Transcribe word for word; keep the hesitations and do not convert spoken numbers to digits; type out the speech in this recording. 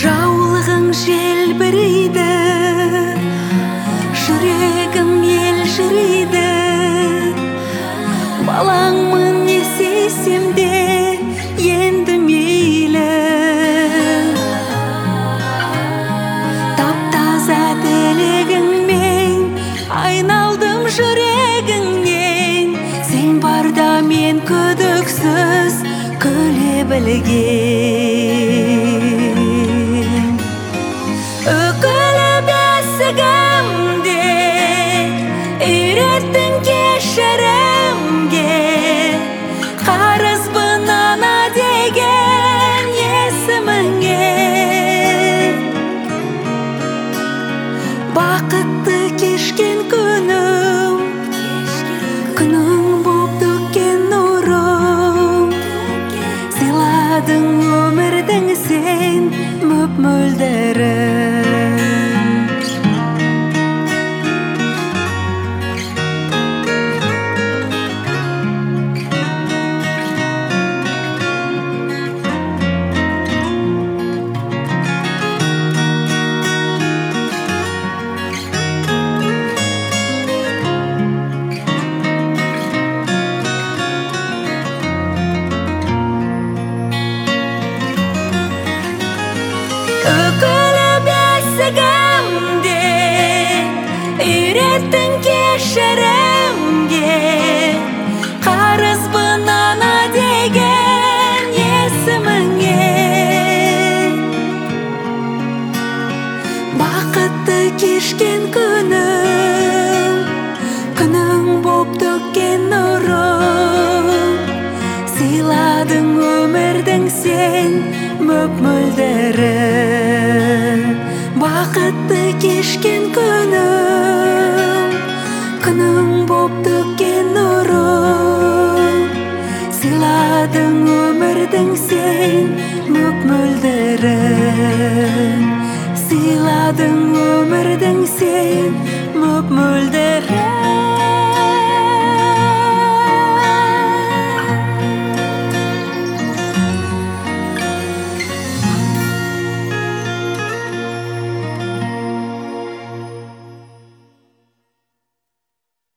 Жаулығың желбірейді, жүрегім елжірейді. Балаңмын не сезсем де енді мейлі. Тап-таза тілегіңмен айналдым жүрегіңнен. Сен барда мен күдіксіз күле білген. Үкілі бесігімде үйреттің кешірімге. Қарызбын ана деген есіміңе. Бақытты кешкен күнім, күнің боп төккен нұрым. Сыйладың өмірдің сен мөп-мөлдірім. Үкілі бесігімде үйреттің кешірімге. Қарызбын ана деген есіміңе. Бақытты кешкен күнім, күнің боп төккен нұрым. Сыйладың өмірдің сен мөп-мөлдірім. Бақытты кешкен күнім, күнің боп төккен нұрым. Сыйладың өмірдің сен мөп-мөлдірім. Сыйладың өмірдің сен мөп-мөлдірім.